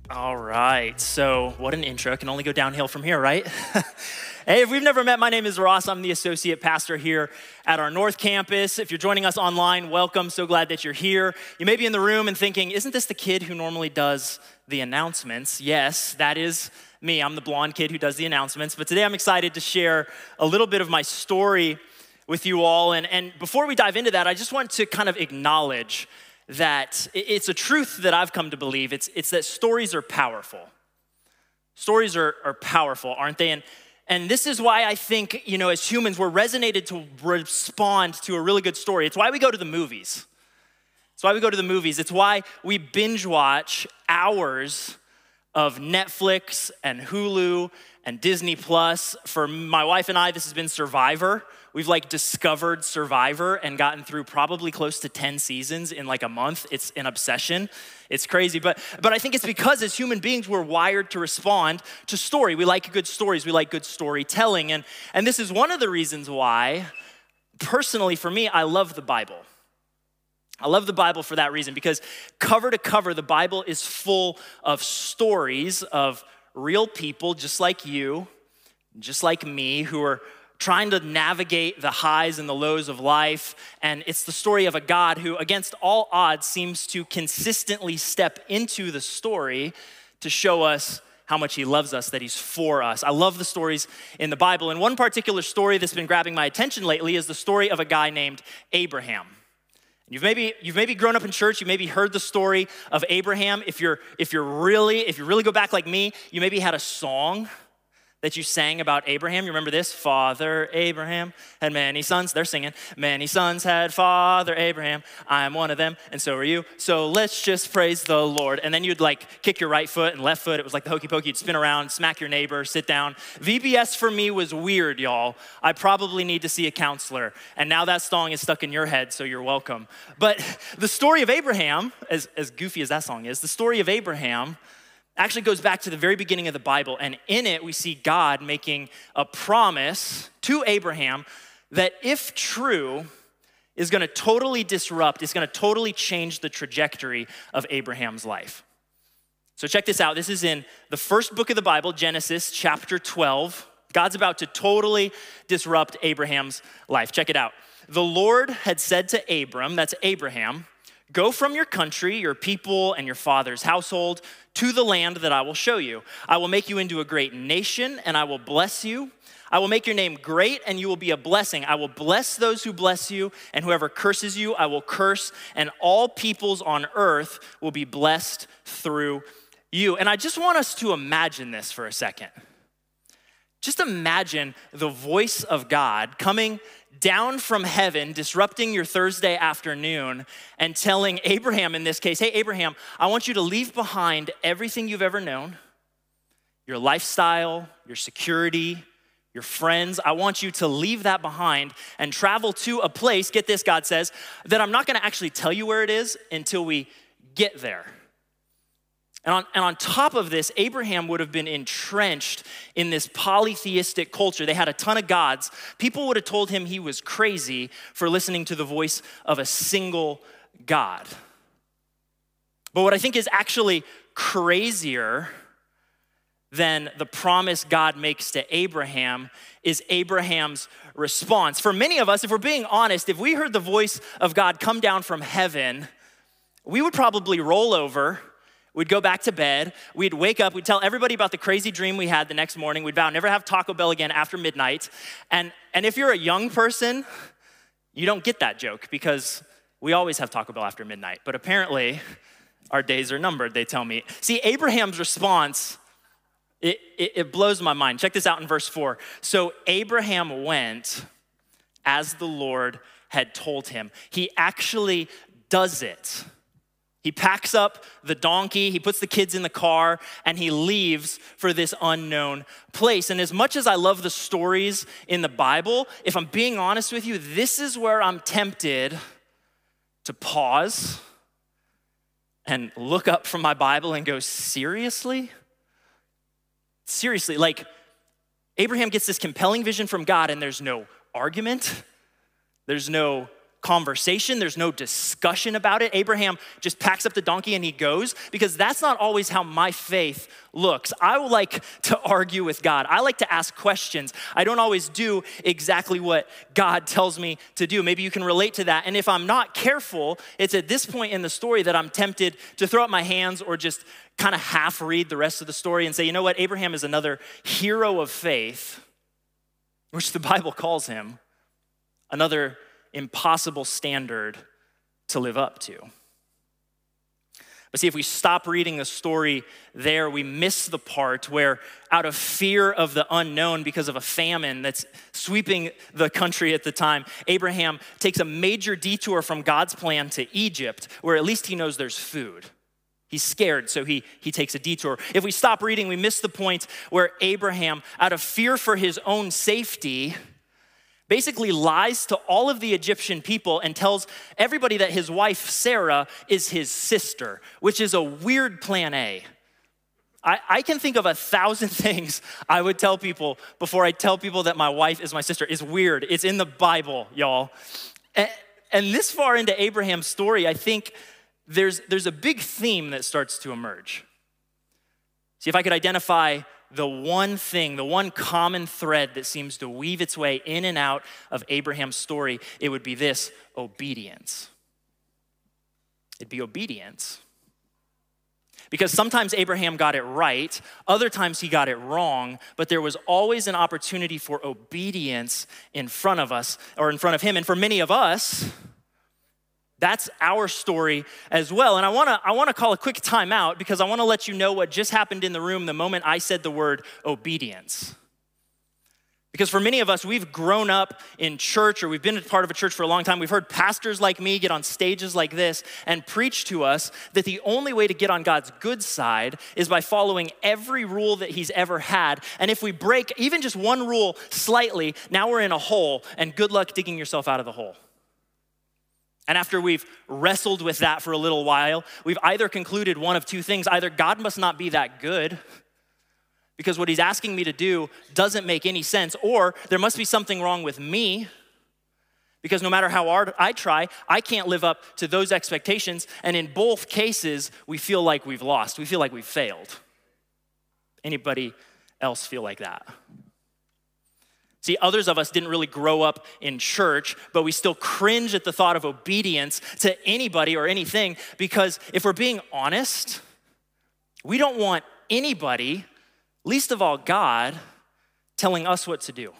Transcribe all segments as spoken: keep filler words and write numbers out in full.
All right, so what an intro. It can only go downhill from here, right? Hey, if we've never met, my name is Ross. I'm the associate pastor here at our North Campus. If you're joining us online, welcome. So glad that you're here. You may be in the room and thinking, isn't this the kid who normally does the announcements? Yes, that is me. I'm the blonde kid who does the announcements. But today I'm excited to share a little bit of my story with you all. And, and before we dive into that, I just want to kind of acknowledge that it's a truth that I've come to believe. It's, it's that stories are powerful. Stories are, are powerful, aren't they? And, and this is why I think, you know, as humans, we're resonated to respond to a really good story. It's why we go to the movies. It's why we go to the movies. It's why we binge watch hours of Netflix and Hulu and Disney Plus. For my wife and I, this has been Survivor. We've like discovered Survivor and gotten through probably close to ten seasons in like a month. It's an obsession. It's crazy. But, but I think it's because as human beings, we're wired to respond to story. We like good stories. We like good storytelling. And, and this is one of the reasons why, personally for me, I love the Bible. I love the Bible for that reason, because cover to cover, the Bible is full of stories of real people just like you, just like me, who are trying to navigate the highs and the lows of life. And it's the story of a God who, against all odds, seems to consistently step into the story to show us how much he loves us, that he's for us. I love the stories in the Bible. And one particular story that's been grabbing my attention lately is the story of a guy named Abraham. You've maybe, you've maybe grown up in church, you maybe heard the story of Abraham. If you're, if you're really, if you really go back like me, you maybe had a song that you sang about Abraham. You remember this? Father Abraham had many sons. They're singing. Many sons had Father Abraham. I am one of them, and so are you. So let's just praise the Lord. And then you'd like kick your right foot and left foot. It was like the hokey pokey. You'd spin around, smack your neighbor, sit down. V B S for me was weird, y'all. I probably need to see a counselor. And now that song is stuck in your head, so you're welcome. But the story of Abraham, as, as goofy as that song is, the story of Abraham actually goes back to the very beginning of the Bible. And in it, we see God making a promise to Abraham that if true, is gonna totally disrupt, is gonna totally change the trajectory of Abraham's life. So check this out. This is in the first book of the Bible, Genesis chapter twelve. God's about to totally disrupt Abraham's life. Check it out. The Lord had said to Abram, that's Abraham, go from your country, your people, and your father's household to the land that I will show you. I will make you into a great nation, and I will bless you. I will make your name great, and you will be a blessing. I will bless those who bless you, and whoever curses you, I will curse, and all peoples on earth will be blessed through you. And I just want us to imagine this for a second. Just imagine the voice of God coming down from heaven, disrupting your Thursday afternoon and telling Abraham in this case, hey, Abraham, I want you to leave behind everything you've ever known, your lifestyle, your security, your friends. I want you to leave that behind and travel to a place, get this, God says, that I'm not gonna actually tell you where it is until we get there. And on, and on top of this, Abraham would have been entrenched in this polytheistic culture. They had a ton of gods. People would have told him he was crazy for listening to the voice of a single God. But what I think is actually crazier than the promise God makes to Abraham is Abraham's response. For many of us, if we're being honest, if we heard the voice of God come down from heaven, we would probably roll over. We'd go back to bed, we'd wake up, we'd tell everybody about the crazy dream we had the next morning. We'd vow never have Taco Bell again after midnight. And, and if you're a young person, you don't get that joke because we always have Taco Bell after midnight. But apparently, our days are numbered, they tell me. See, Abraham's response, it, it, it blows my mind. Check this out in verse four. So Abraham went as the Lord had told him. He actually does it. He packs up the donkey, he puts the kids in the car, and he leaves for this unknown place. And as much as I love the stories in the Bible, if I'm being honest with you, this is where I'm tempted to pause and look up from my Bible and go, seriously? Seriously, like Abraham gets this compelling vision from God and there's no argument, there's no conversation. There's no discussion about it. Abraham just packs up the donkey and he goes, because that's not always how my faith looks. I like to argue with God. I like to ask questions. I don't always do exactly what God tells me to do. Maybe you can relate to that. And if I'm not careful, it's at this point in the story that I'm tempted to throw up my hands or just kind of half read the rest of the story and say, you know what, Abraham is another hero of faith, which the Bible calls him, another impossible standard to live up to. But see, if we stop reading the story there, we miss the part where, out of fear of the unknown because of a famine that's sweeping the country at the time, Abraham takes a major detour from God's plan to Egypt, where at least he knows there's food. He's scared, so he, he takes a detour. If we stop reading, we miss the point where Abraham, out of fear for his own safety, basically lies to all of the Egyptian people and tells everybody that his wife, Sarah, is his sister, which is a weird plan A. I, I can think of a thousand things I would tell people before I tell people that my wife is my sister. It's weird. It's in the Bible, y'all. And, and this far into Abraham's story, I think there's, there's a big theme that starts to emerge. See, if I could identify the one thing, the one common thread that seems to weave its way in and out of Abraham's story, it would be this: obedience. It'd be obedience. Because sometimes Abraham got it right, other times he got it wrong, but there was always an opportunity for obedience in front of us, or in front of him. And for many of us, that's our story as well. And I wanna, I wanna call a quick time out because I wanna let you know what just happened in the room the moment I said the word obedience. Because for many of us, we've grown up in church, or we've been a part of a church for a long time. We've heard pastors like me get on stages like this and preach to us that the only way to get on God's good side is by following every rule that he's ever had. And if we break even just one rule slightly, now we're in a hole, and good luck digging yourself out of the hole. And after we've wrestled with that for a little while, we've either concluded one of two things. Either God must not be that good, because what he's asking me to do doesn't make any sense, or there must be something wrong with me, because no matter how hard I try, I can't live up to those expectations. And in both cases, we feel like we've lost. We feel like we've failed. Anybody else feel like that? See, others of us didn't really grow up in church, but we still cringe at the thought of obedience to anybody or anything, because if we're being honest, we don't want anybody, least of all God, telling us what to do.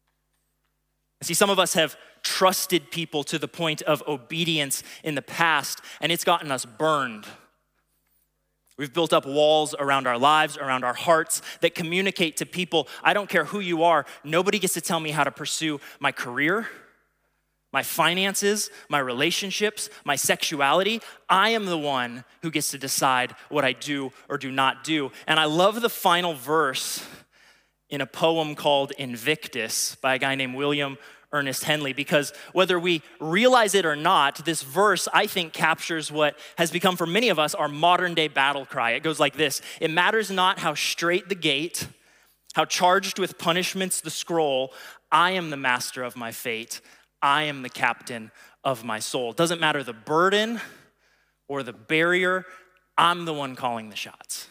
See, some of us have trusted people to the point of obedience in the past, and it's gotten us burned. We've built up walls around our lives, around our hearts, that communicate to people, I don't care who you are, nobody gets to tell me how to pursue my career, my finances, my relationships, my sexuality. I am the one who gets to decide what I do or do not do. And I love the final verse in a poem called Invictus by a guy named William Ernest Henley, because whether we realize it or not, this verse, I think, captures what has become for many of us our modern day battle cry. It goes like this: it matters not how straight the gate, how charged with punishments the scroll, I am the master of my fate, I am the captain of my soul. It doesn't matter the burden or the barrier, I'm the one calling the shots.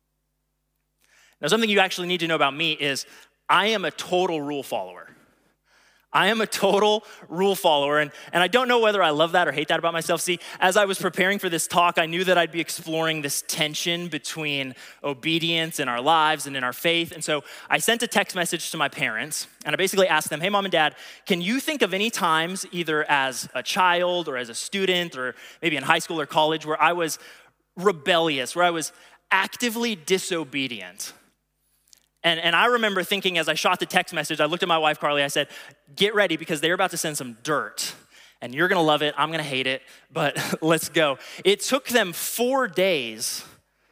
Now, something you actually need to know about me is I am a total rule follower. I am a total rule follower, and, and I don't know whether I love that or hate that about myself. See, as I was preparing for this talk, I knew that I'd be exploring this tension between obedience in our lives and in our faith, and so I sent a text message to my parents, and I basically asked them, hey, mom and dad, can you think of any times, either as a child or as a student or maybe in high school or college, where I was rebellious, where I was actively disobedient? And, and I remember thinking, as I shot the text message, I looked at my wife, Carly, I said, get ready, because they're about to send some dirt. And you're gonna love it, I'm gonna hate it, but let's go. It took them four days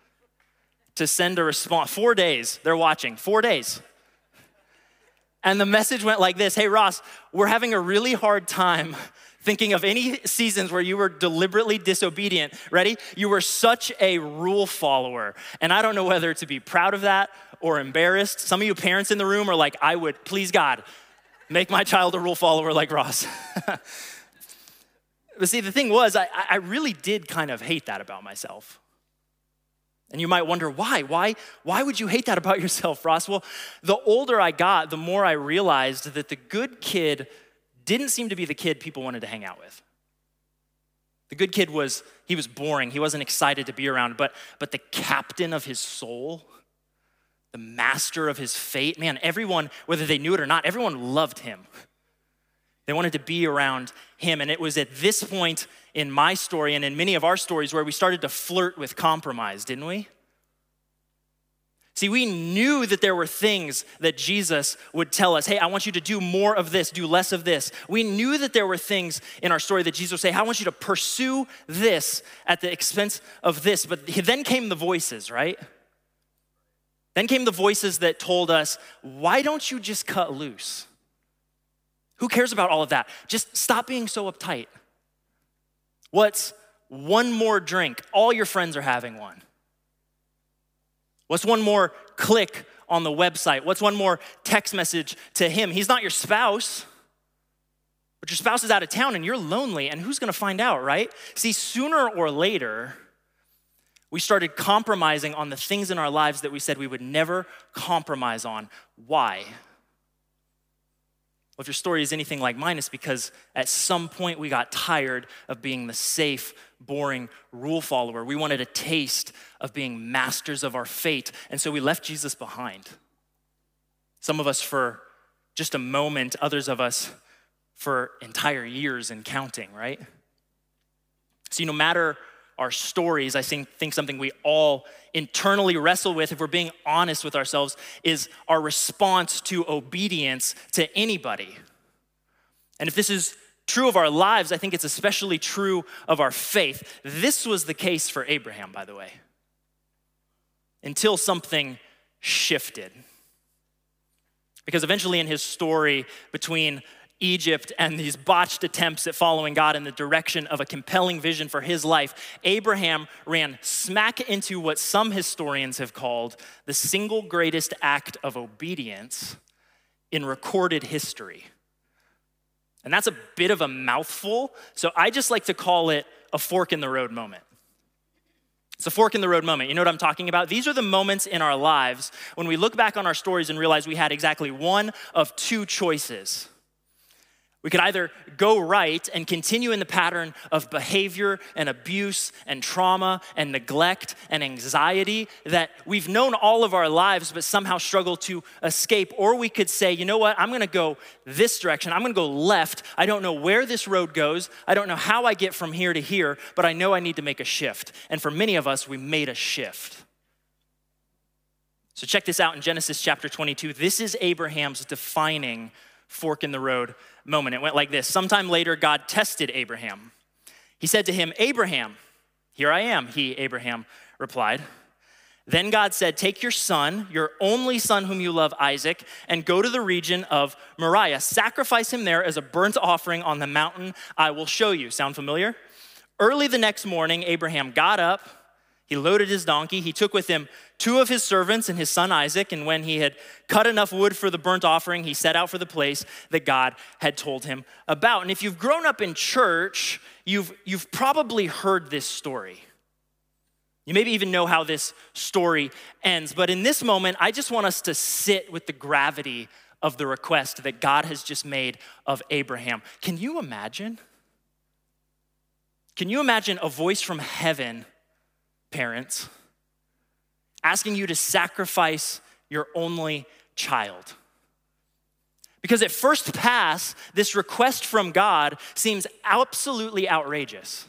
to send a response. Four days, they're watching, four days. And the message went like this: hey, Ross, we're having a really hard time thinking of any seasons where you were deliberately disobedient. Ready? You were such a rule follower. And I don't know whether to be proud of that or embarrassed. Some of you parents in the room are like, I would, please God, make my child a rule follower like Ross. But see, the thing was, I, I really did kind of hate that about myself. And you might wonder, why? Why, why would you hate that about yourself, Ross? Well, the older I got, the more I realized that the good kid didn't seem to be the kid people wanted to hang out with. The good kid was, he was boring. He wasn't excited to be around, but, but the captain of his soul, the master of his fate, man, everyone, whether they knew it or not, everyone loved him. They wanted to be around him. And it was at this point in my story and in many of our stories where we started to flirt with compromise, didn't we? See, we knew that there were things that Jesus would tell us, hey, I want you to do more of this, do less of this. We knew that there were things in our story that Jesus would say, I want you to pursue this at the expense of this. But then came the voices, right? Then came the voices that told us, why don't you just cut loose? Who cares about all of that? Just stop being so uptight. What's one more drink? All your friends are having one. What's one more click on the website? What's one more text message to him? He's not your spouse, but your spouse is out of town and you're lonely, and who's gonna find out, right? See, sooner or later, we started compromising on the things in our lives that we said we would never compromise on. Why? Well, if your story is anything like mine, it's because at some point we got tired of being the safe, boring rule follower. We wanted a taste of being masters of our fate, and so we left Jesus behind. Some of us for just a moment, others of us for entire years and counting, right? See, no matter our stories, I think, think something we all internally wrestle with, if we're being honest with ourselves, is our response to obedience to anybody. And if this is true of our lives, I think it's especially true of our faith. This was the case for Abraham, by the way, until something shifted. Because eventually in his story between Egypt and these botched attempts at following God in the direction of a compelling vision for his life, Abraham ran smack into what some historians have called the single greatest act of obedience in recorded history. And that's a bit of a mouthful, so I just like to call it a fork in the road moment. It's a fork in the road moment. You know what I'm talking about? These are the moments in our lives when we look back on our stories and realize we had exactly one of two choices. We could either go right and continue in the pattern of behavior and abuse and trauma and neglect and anxiety that we've known all of our lives but somehow struggle to escape. Or we could say, you know what, I'm gonna go this direction. I'm gonna go left. I don't know where this road goes. I don't know how I get from here to here, but I know I need to make a shift. And for many of us, we made a shift. So check this out in Genesis chapter twenty-two. This is Abraham's defining fork in the road moment. It went like this. Sometime later, God tested Abraham. He said to him, Abraham, here I am, he, Abraham, replied. Then God said, take your son, your only son whom you love, Isaac, and go to the region of Moriah. Sacrifice him there as a burnt offering on the mountain I will show you. Sound familiar? Early the next morning, Abraham got up. He loaded his donkey. He took with him two of his servants and his son Isaac. And when he had cut enough wood for the burnt offering, he set out for the place that God had told him about. And if you've grown up in church, you've, you've probably heard this story. You maybe even know how this story ends. But in this moment, I just want us to sit with the gravity of the request that God has just made of Abraham. Can you imagine? Can you imagine a voice from heaven, parents, asking you to sacrifice your only child? Because at first pass, this request from God seems absolutely outrageous.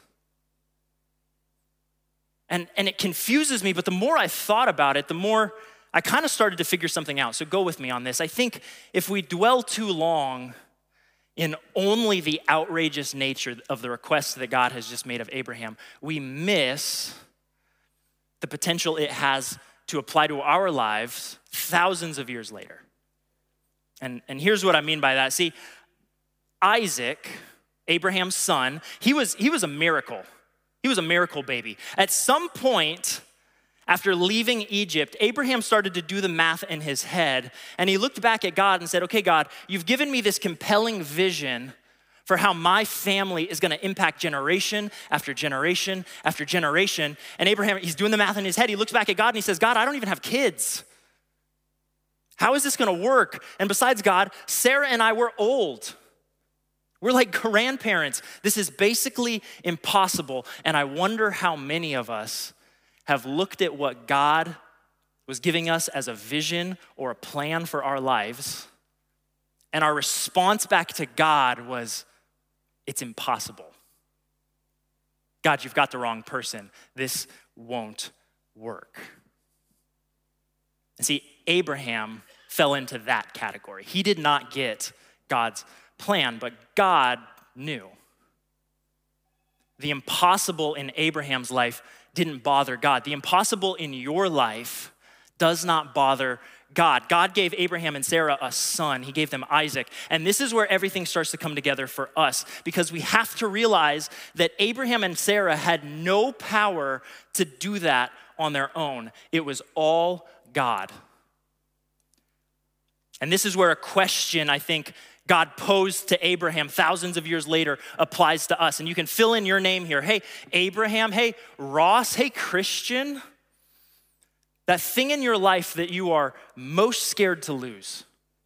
And, and it confuses me, but the more I thought about it, the more I kind of started to figure something out. So go with me on this. I think if we dwell too long in only the outrageous nature of the request that God has just made of Abraham, we miss the potential it has to apply to our lives thousands of years later. And, and here's what I mean by that. See, Isaac, Abraham's son, he was, he was a miracle. He was a miracle baby. At some point, after leaving Egypt, Abraham started to do the math in his head, and he looked back at God and said, okay, God, you've given me this compelling vision for how my family is gonna impact generation after generation after generation. And Abraham, he's doing the math in his head. He looks back at God and he says, God, I don't even have kids. How is this gonna work? And besides God, Sarah and I were old. We're like grandparents. This is basically impossible. And I wonder how many of us have looked at what God was giving us as a vision or a plan for our lives, and our response back to God was, it's impossible. God, you've got the wrong person. This won't work. And see, Abraham fell into that category. He did not get God's plan, but God knew. The impossible in Abraham's life didn't bother God. The impossible in your life does not bother God. God gave Abraham and Sarah a son. He gave them Isaac. And this is where everything starts to come together for us, because we have to realize that Abraham and Sarah had no power to do that on their own. It was all God. And this is where a question, I think, God posed to Abraham thousands of years later applies to us. And you can fill in your name here. Hey, Abraham. Hey, Ross. Hey, Christian. That thing in your life that you are most scared to lose.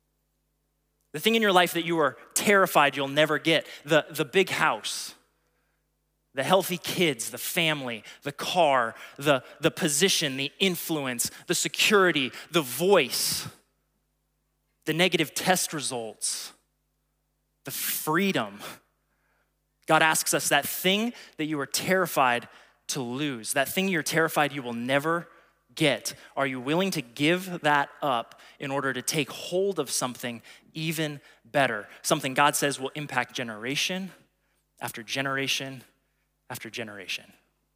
The thing in your life that you are terrified you'll never get. The, the big house. The healthy kids, the family, the car, the, the position, the influence, the security, the voice, the negative test results, the freedom. God asks us, that thing that you are terrified to lose, that thing you're terrified you will never get, are you willing to give that up in order to take hold of something even better? Something God says will impact generation after generation after generation.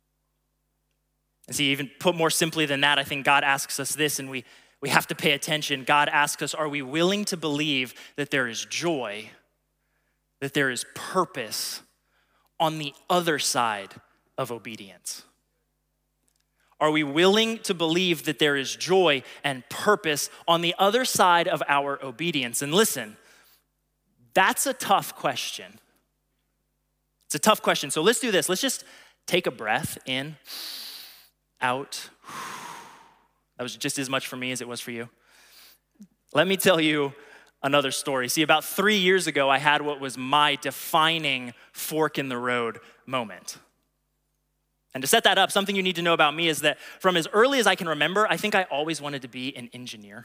And see, even put more simply than that, I think God asks us this, and we, we have to pay attention. God asks us, are we willing to believe that there is joy, that there is purpose on the other side of obedience? Are we willing to believe that there is joy and purpose on the other side of our obedience? And listen, that's a tough question. It's a tough question. So let's do this. Let's just take a breath in, out. That was just as much for me as it was for you. Let me tell you another story. See, about three years ago, I had what was my defining fork in the road moment. And to set that up, something you need to know about me is that from as early as I can remember, I think I always wanted to be an engineer.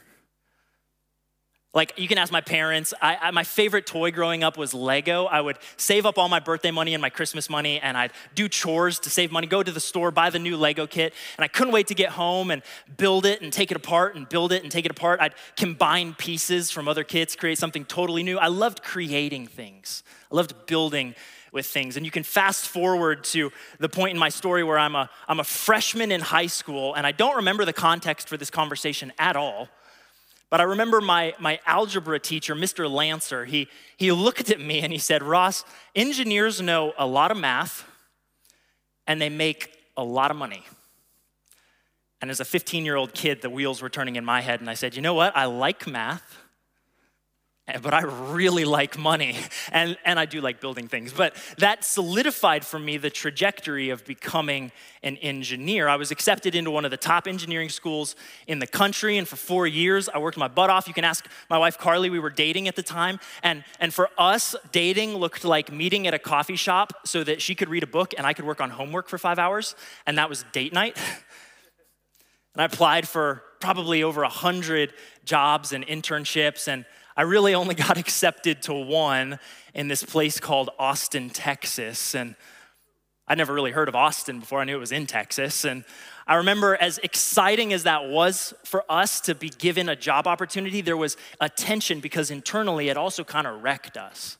Like, you can ask my parents, I, I, my favorite toy growing up was Lego. I would save up all my birthday money and my Christmas money, and I'd do chores to save money, go to the store, buy the new Lego kit, and I couldn't wait to get home and build it and take it apart and build it and take it apart. I'd combine pieces from other kits, create something totally new. I loved creating things. I loved building with things. And you can fast forward to the point in my story where I'm a, I'm a freshman in high school, and I don't remember the context for this conversation at all, but I remember my, my algebra teacher, Mister Lancer, he, he looked at me and he said, Ross, engineers know a lot of math and they make a lot of money. And as a fifteen-year-old kid, the wheels were turning in my head, and I said, you know what, I like math, but I really like money, and, and I do like building things. But that solidified for me the trajectory of becoming an engineer. I was accepted into one of the top engineering schools in the country, and for four years, I worked my butt off. You can ask my wife, Carly, we were dating at the time, and, and for us, dating looked like meeting at a coffee shop so that she could read a book and I could work on homework for five hours, and that was date night. And I applied for probably over a hundred jobs and internships, and I really only got accepted to one in this place called Austin, Texas. And I'd never really heard of Austin before. I knew it was in Texas. And I remember, as exciting as that was for us to be given a job opportunity, there was a tension because internally it also kind of wrecked us.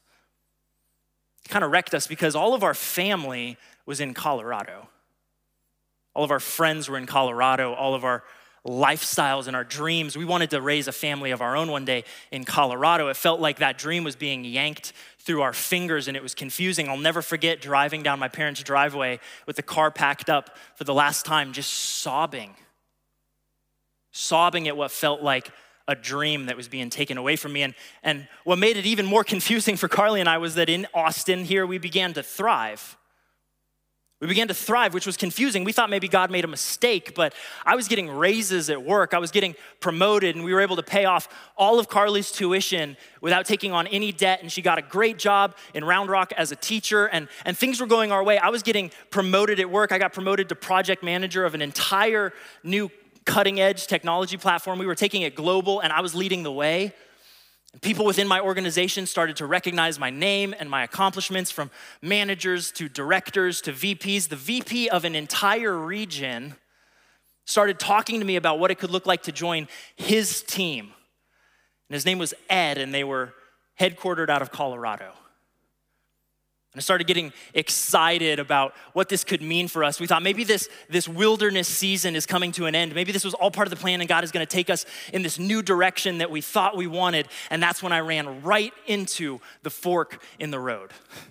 It kind of wrecked us because all of our family was in Colorado. All of our friends were in Colorado. All of our lifestyles and our dreams. We wanted to raise a family of our own one day in Colorado. It felt like that dream was being yanked through our fingers, and it was confusing. I'll never forget driving down my parents' driveway with the car packed up for the last time, just sobbing. Sobbing at what felt like a dream that was being taken away from me. And, and what made it even more confusing for Carly and I was that in Austin here, we began to thrive. We began to thrive, which was confusing. We thought maybe God made a mistake, but I was getting raises at work. I was getting promoted, and we were able to pay off all of Carly's tuition without taking on any debt, and she got a great job in Round Rock as a teacher, and, and things were going our way. I was getting promoted at work. I got promoted to project manager of an entire new cutting-edge technology platform. We were taking it global, and I was leading the way. And people within my organization started to recognize my name and my accomplishments, from managers to directors to V Ps. The V P of an entire region started talking to me about what it could look like to join his team. And his name was Ed, and they were headquartered out of Colorado. And I started getting excited about what this could mean for us. We thought maybe this, this wilderness season is coming to an end. Maybe this was all part of the plan, and God is gonna take us in this new direction that we thought we wanted. And that's when I ran right into the fork in the road.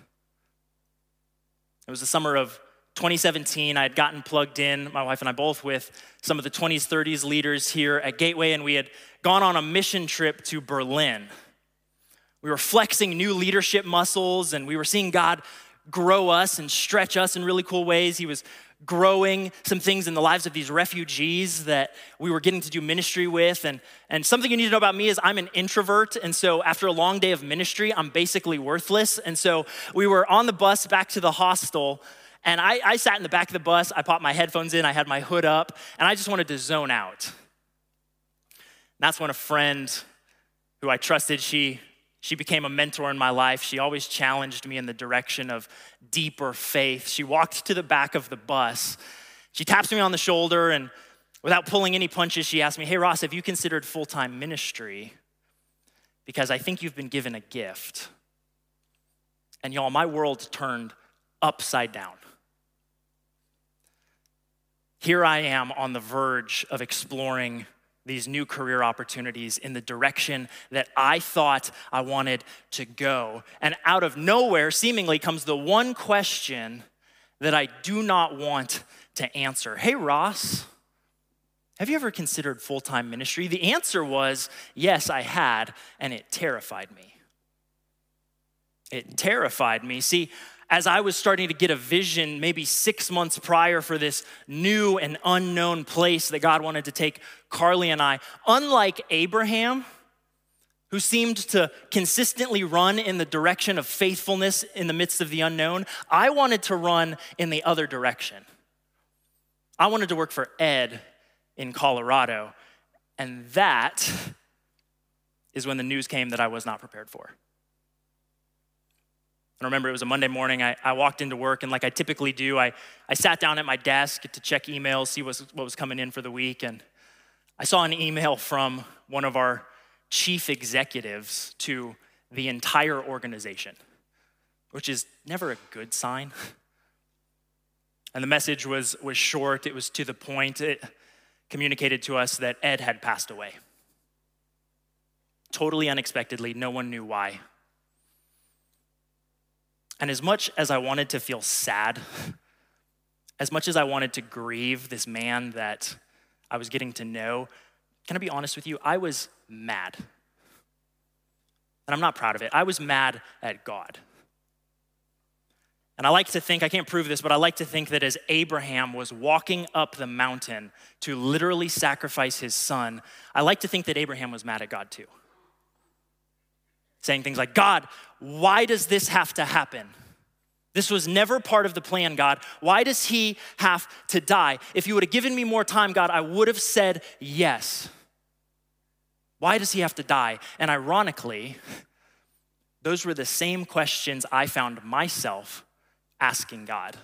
It was the summer of twenty seventeen. I had gotten plugged in, my wife and I both, with some of the twenties, thirties leaders here at Gateway, and we had gone on a mission trip to Berlin. We were flexing new leadership muscles, and we were seeing God grow us and stretch us in really cool ways. He was growing some things in the lives of these refugees that we were getting to do ministry with. And, and something you need to know about me is I'm an introvert, and so after a long day of ministry, I'm basically worthless. And so we were on the bus back to the hostel, and I, I sat in the back of the bus. I popped my headphones in, I had my hood up, and I just wanted to zone out. And that's when a friend who I trusted, she She became a mentor in my life. She always challenged me in the direction of deeper faith. She walked to the back of the bus. She taps me on the shoulder, and without pulling any punches, she asked me, "Hey, Ross, have you considered full-time ministry? Because I think you've been given a gift." And y'all, my world turned upside down. Here I am on the verge of exploring these new career opportunities in the direction that I thought I wanted to go. And out of nowhere, seemingly, comes the one question that I do not want to answer. "Hey, Ross, have you ever considered full-time ministry?" The answer was, yes, I had, and it terrified me. It terrified me. See, as I was starting to get a vision maybe six months prior for this new and unknown place that God wanted to take Carly and I, unlike Abraham, who seemed to consistently run in the direction of faithfulness in the midst of the unknown, I wanted to run in the other direction. I wanted to work for Ed in Colorado, and that is when the news came that I was not prepared for. I remember it was a Monday morning. I, I walked into work, and like I typically do, I, I sat down at my desk to check emails, see what, what was coming in for the week, and I saw an email from one of our chief executives to the entire organization, which is never a good sign. And the message was, was short, it was to the point. It communicated to us that Ed had passed away. Totally unexpectedly, no one knew why. And as much as I wanted to feel sad, as much as I wanted to grieve this man that I was getting to know, can I be honest with you? I was mad. And I'm not proud of it. I was mad at God. And I like to think, I can't prove this, but I like to think that as Abraham was walking up the mountain to literally sacrifice his son, I like to think that Abraham was mad at God too. Saying things like, "God, why does this have to happen? This was never part of the plan, God. Why does he have to die? If you would have given me more time, God, I would have said yes. Why does he have to die?" And ironically, those were the same questions I found myself asking God.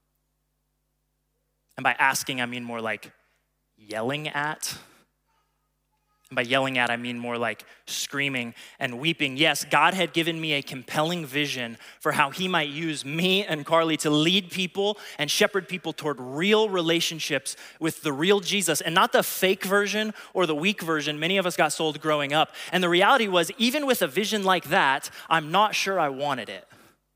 And by asking, I mean more like yelling at. And by yelling at, I mean more like screaming and weeping. Yes, God had given me a compelling vision for how he might use me and Carly to lead people and shepherd people toward real relationships with the real Jesus, and not the fake version or the weak version many of us got sold growing up. And the reality was, even with a vision like that, I'm not sure I wanted it.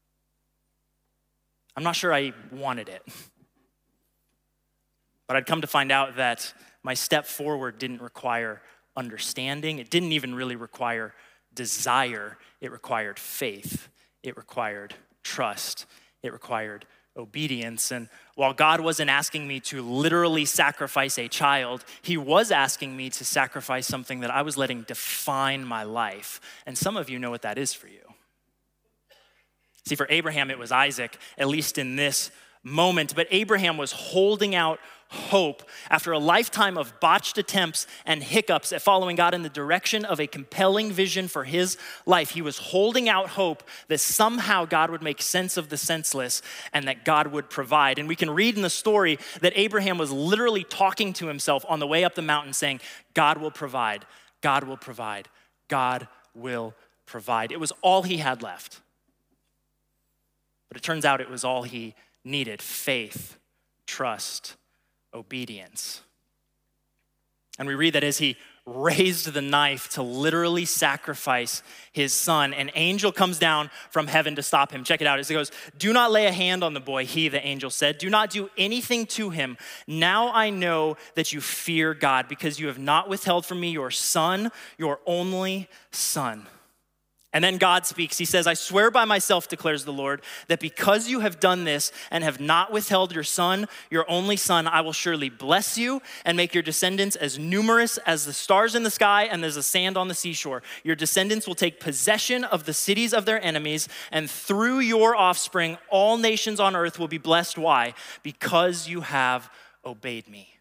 I'm not sure I wanted it. But I'd come to find out that my step forward didn't require understanding. It didn't even really require desire. It required faith. It required trust. It required obedience. And while God wasn't asking me to literally sacrifice a child, he was asking me to sacrifice something that I was letting define my life. And some of you know what that is for you. See, for Abraham, it was Isaac, at least in this moment. But Abraham was holding out hope after a lifetime of botched attempts and hiccups at following God in the direction of a compelling vision for his life. He was holding out hope that somehow God would make sense of the senseless and that God would provide. And we can read in the story that Abraham was literally talking to himself on the way up the mountain saying, God will provide, God will provide, God will provide. It was all he had left. But it turns out it was all he needed: faith, trust, obedience. And we read that as he raised the knife to literally sacrifice his son, an angel comes down from heaven to stop him. Check it out. It goes, "Do not lay a hand on the boy," he, the angel, said. "Do not do anything to him. Now I know that you fear God, because you have not withheld from me your son, your only son." And then God speaks. He says, "I swear by myself, declares the Lord, that because you have done this and have not withheld your son, your only son, I will surely bless you and make your descendants as numerous as the stars in the sky and as the sand on the seashore. Your descendants will take possession of the cities of their enemies, and through your offspring, all nations on earth will be blessed." Why? Because you have obeyed me.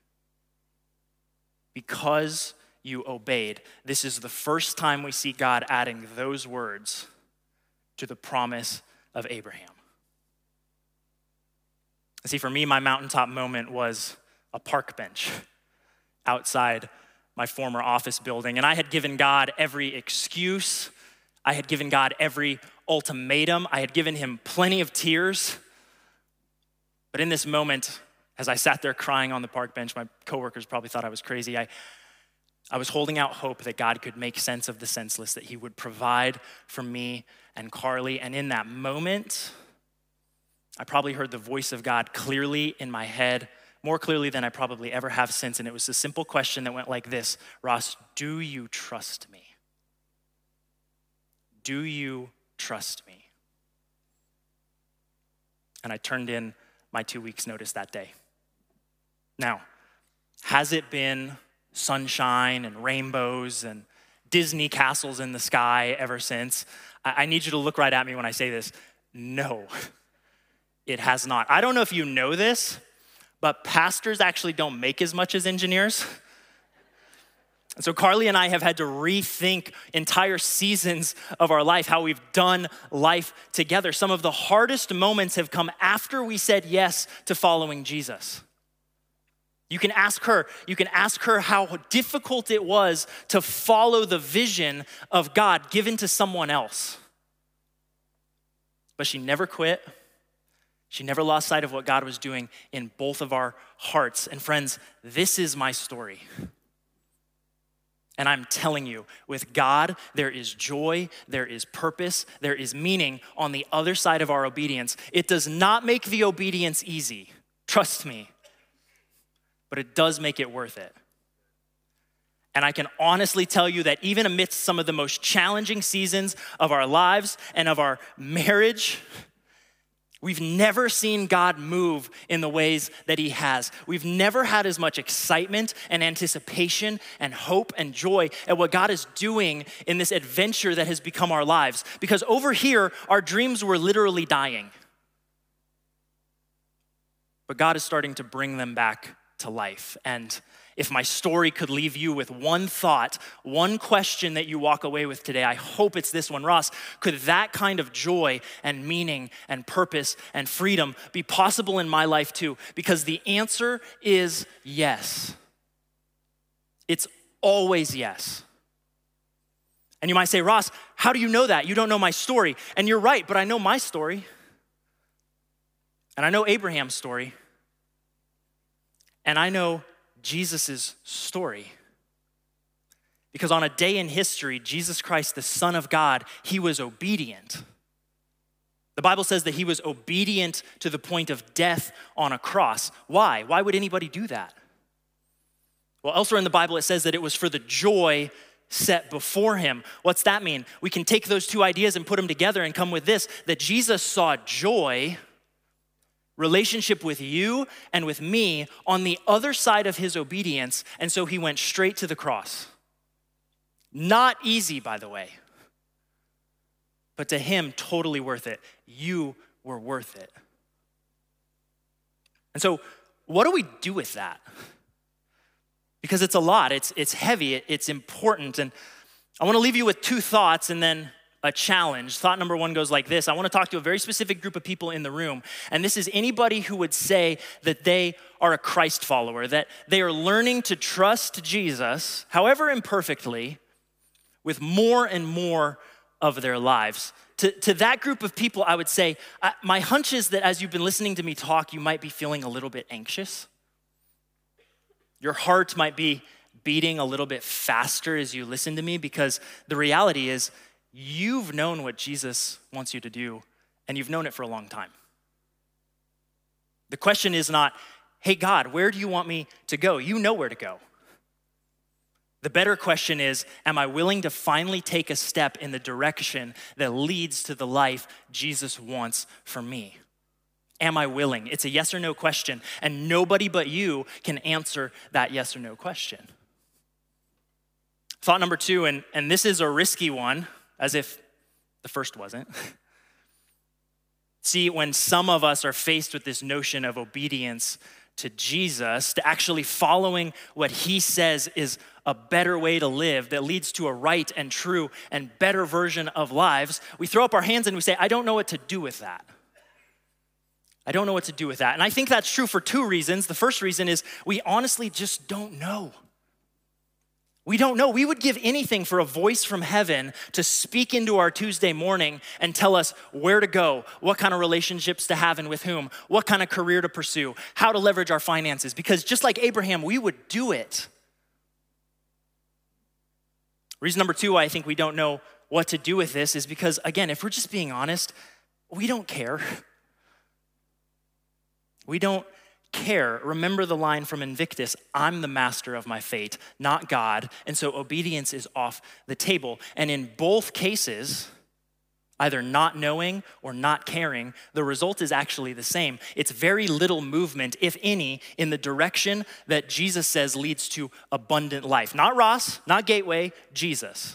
Because you obeyed. This is the first time we see God adding those words to the promise of Abraham. See, for me, my mountaintop moment was a park bench outside my former office building. And I had given God every excuse. I had given God every ultimatum. I had given him plenty of tears. But in this moment, as I sat there crying on the park bench, my coworkers probably thought I was crazy. I I was holding out hope that God could make sense of the senseless, that he would provide for me and Carly. And in that moment, I probably heard the voice of God clearly in my head, more clearly than I probably ever have since. And it was a simple question that went like this: Ross, do you trust me? Do you trust me? And I turned in my two weeks notice that day. Now, has it been sunshine and rainbows and Disney castles in the sky ever since? I need you to look right at me when I say this. No, it has not. I don't know if you know this, but pastors actually don't make as much as engineers. And so Carly and I have had to rethink entire seasons of our life, how we've done life together. Some of the hardest moments have come after we said yes to following Jesus. You can ask her, you can ask her how difficult it was to follow the vision of God given to someone else. But she never quit. She never lost sight of what God was doing in both of our hearts. And friends, this is my story. And I'm telling you, with God, there is joy, there is purpose, there is meaning on the other side of our obedience. It does not make the obedience easy, trust me. But it does make it worth it. And I can honestly tell you that even amidst some of the most challenging seasons of our lives and of our marriage, we've never seen God move in the ways that he has. We've never had as much excitement and anticipation and hope and joy at what God is doing in this adventure that has become our lives. Because over here, our dreams were literally dying. But God is starting to bring them back to life. And if my story could leave you with one thought, one question that you walk away with today, I hope it's this one. Ross, could that kind of joy and meaning and purpose and freedom be possible in my life too? Because the answer is yes. It's always yes. And you might say, Ross, how do you know that? You don't know my story. And you're right, but I know my story. And I know Abraham's story. And I know Jesus' story. Because on a day in history, Jesus Christ, the Son of God, he was obedient. The Bible says that he was obedient to the point of death on a cross. Why? Why would anybody do that? Well, elsewhere in the Bible, it says that it was for the joy set before him. What's that mean? We can take those two ideas and put them together and come with this, that Jesus saw joy, relationship with you and with me on the other side of his obedience, and so he went straight to the cross. Not easy, by the way, but to him, totally worth it. You were worth it. And so what do we do with that? Because it's a lot, it's, it's heavy, it's important. And I wanna leave you with two thoughts and then a challenge. Thought number one goes like this. I wanna talk to a very specific group of people in the room. And this is anybody who would say that they are a Christ follower, that they are learning to trust Jesus, however imperfectly, with more and more of their lives. To, to that group of people, I would say, uh, my hunch is that as you've been listening to me talk, you might be feeling a little bit anxious. Your heart might be beating a little bit faster as you listen to me, because the reality is you've known what Jesus wants you to do, and you've known it for a long time. The question is not, hey, God, where do you want me to go? You know where to go. The better question is, am I willing to finally take a step in the direction that leads to the life Jesus wants for me? Am I willing? It's a yes or no question, and nobody but you can answer that yes or no question. Thought number two, and, and this is a risky one, as if the first wasn't. See, when some of us are faced with this notion of obedience to Jesus, to actually following what he says is a better way to live that leads to a right and true and better version of lives, we throw up our hands and we say, I don't know what to do with that. I don't know what to do with that. And I think that's true for two reasons. The first reason is we honestly just don't know. We don't know. We would give anything for a voice from heaven to speak into our Tuesday morning and tell us where to go, what kind of relationships to have and with whom, what kind of career to pursue, how to leverage our finances. Because just like Abraham, we would do it. Reason number two, why I think we don't know what to do with this is because, again, if we're just being honest, we don't care. We don't care. Remember the line from Invictus, I'm the master of my fate, not God. And so obedience is off the table. And in both cases, either not knowing or not caring, the result is actually the same. It's very little movement, if any, in the direction that Jesus says leads to abundant life. Not Ross, not Gateway, Jesus.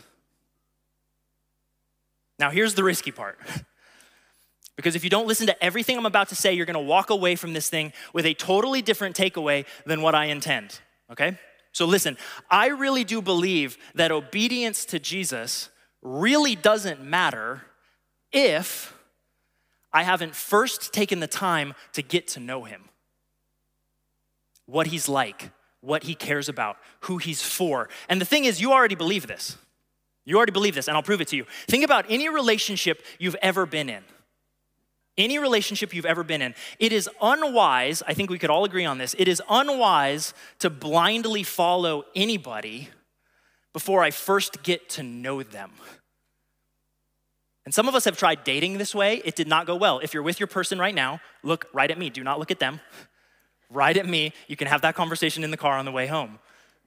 Now here's the risky part. Because if you don't listen to everything I'm about to say, you're gonna walk away from this thing with a totally different takeaway than what I intend, okay? So listen, I really do believe that obedience to Jesus really doesn't matter if I haven't first taken the time to get to know him. What he's like, what he cares about, who he's for. And the thing is, you already believe this. You already believe this, and I'll prove it to you. Think about any relationship you've ever been in. Any relationship you've ever been in, it is unwise, I think we could all agree on this, it is unwise to blindly follow anybody before I first get to know them. And some of us have tried dating this way. It did not go well. If you're with your person right now, look right at me. Do not look at them. Right at me. You can have that conversation in the car on the way home.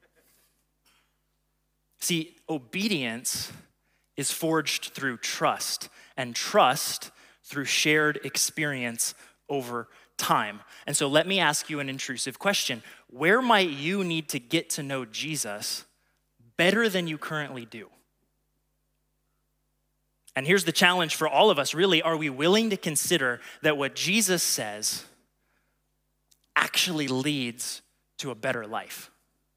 See, obedience is forged through trust, and trust through shared experience over time. And so let me ask you an intrusive question. Where might you need to get to know Jesus better than you currently do? And here's the challenge for all of us, really. Are we willing to consider that what Jesus says actually leads to a better life?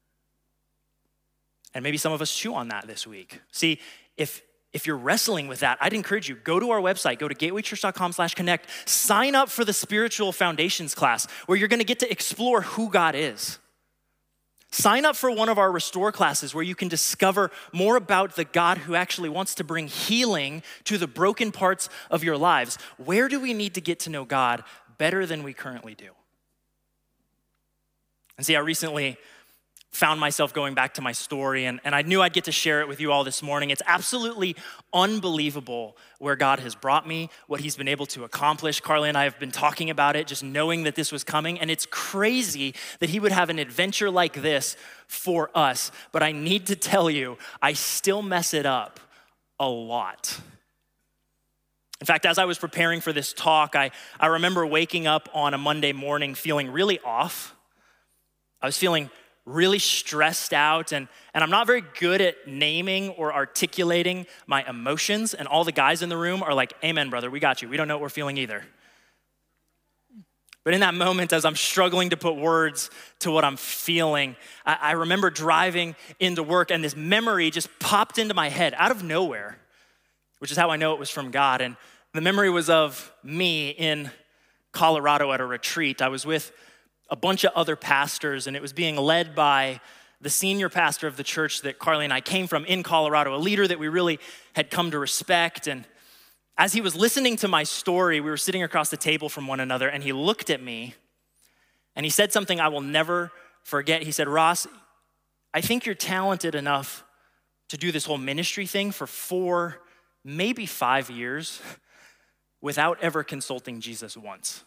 And maybe some of us chew on that this week. See, if If you're wrestling with that, I'd encourage you, go to our website, go to gatewaychurch.com slash connect, sign up for the spiritual foundations class where you're gonna get to explore who God is. Sign up for one of our Restore classes where you can discover more about the God who actually wants to bring healing to the broken parts of your lives. Where do we need to get to know God better than we currently do? And see, I recently found myself going back to my story, and, and I knew I'd get to share it with you all this morning. It's absolutely unbelievable where God has brought me, what he's been able to accomplish. Carly and I have been talking about it, just knowing that this was coming, and it's crazy that he would have an adventure like this for us. But I need to tell you, I still mess it up a lot. In fact, as I was preparing for this talk, I, I remember waking up on a Monday morning feeling really off. I was feeling really stressed out, and, and I'm not very good at naming or articulating my emotions, and all the guys in the room are like, amen, brother, we got you. We don't know what we're feeling either. But in that moment, as I'm struggling to put words to what I'm feeling, I, I remember driving into work, and this memory just popped into my head out of nowhere, which is how I know it was from God. And the memory was of me in Colorado at a retreat. I was with a bunch of other pastors, and it was being led by the senior pastor of the church that Carly and I came from in Colorado, a leader that we really had come to respect. And as he was listening to my story, we were sitting across the table from one another, and he looked at me, and he said something I will never forget. He said, Ross, I think you're talented enough to do this whole ministry thing for four, maybe five years without ever consulting Jesus once.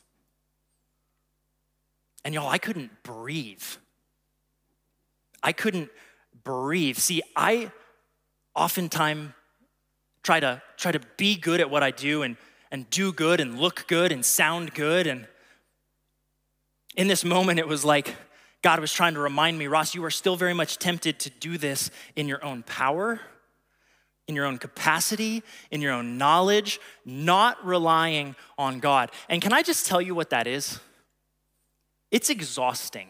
And y'all, I couldn't breathe. I couldn't breathe. See, I oftentimes try to try to be good at what I do and, and do good and look good and sound good. And in this moment, it was like God was trying to remind me, Ross, you are still very much tempted to do this in your own power, in your own capacity, in your own knowledge, not relying on God. And can I just tell you what that is? It's exhausting.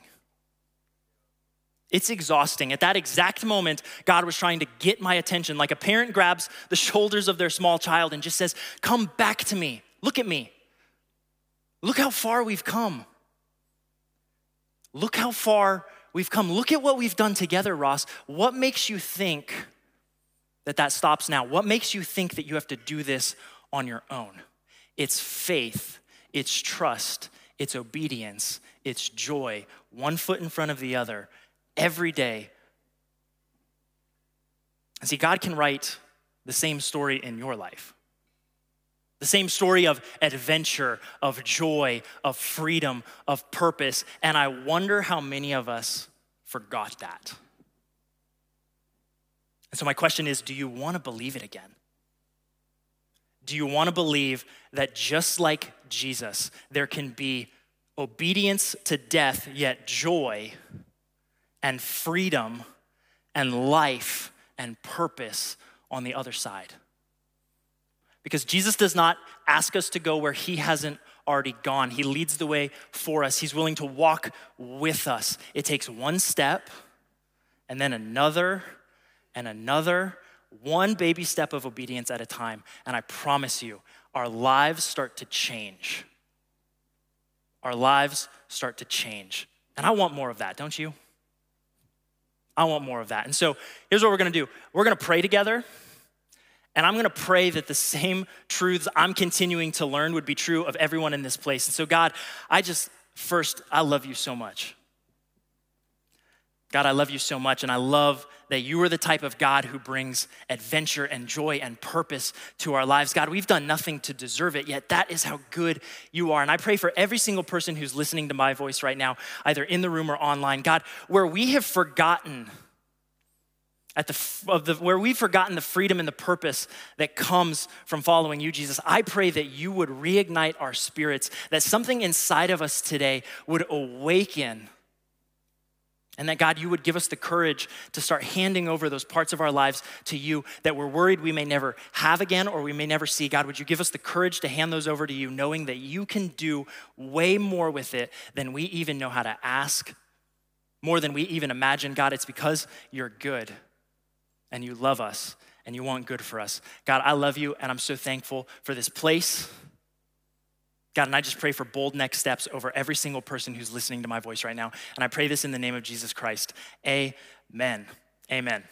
It's exhausting. At that exact moment, God was trying to get my attention, like a parent grabs the shoulders of their small child and just says, come back to me. Look at me. Look how far we've come. Look how far we've come. Look at what we've done together, Ross. What makes you think that that stops now? What makes you think that you have to do this on your own? It's faith. It's trust. It's obedience, it's joy, one foot in front of the other, every day. And see, God can write the same story in your life. The same story of adventure, of joy, of freedom, of purpose. And I wonder how many of us forgot that. And so my question is, do you want to believe it again? Do you want to believe that just like Jesus, there can be obedience to death, yet joy and freedom and life and purpose on the other side? Because Jesus does not ask us to go where he hasn't already gone. He leads the way for us. He's willing to walk with us. It takes one step and then another and another, one baby step of obedience at a time. And I promise you, our lives start to change. Our lives start to change. And I want more of that, don't you? I want more of that. And so here's what we're gonna do. We're gonna pray together. And I'm gonna pray that the same truths I'm continuing to learn would be true of everyone in this place. And so God, I just, first, I love you so much. God, I love you so much, and I love that you are the type of God who brings adventure and joy and purpose to our lives. God, we've done nothing to deserve it, yet that is how good you are. And I pray for every single person who's listening to my voice right now, either in the room or online. God, where we have forgotten at the of the where we've forgotten the freedom and the purpose that comes from following you, Jesus, I pray that you would reignite our spirits, that something inside of us today would awaken. And that, God, you would give us the courage to start handing over those parts of our lives to you that we're worried we may never have again or we may never see. God, would you give us the courage to hand those over to you, knowing that you can do way more with it than we even know how to ask, more than we even imagine. God, it's because you're good and you love us and you want good for us. God, I love you, and I'm so thankful for this place. God, and I just pray for bold next steps over every single person who's listening to my voice right now. And I pray this in the name of Jesus Christ. Amen. Amen.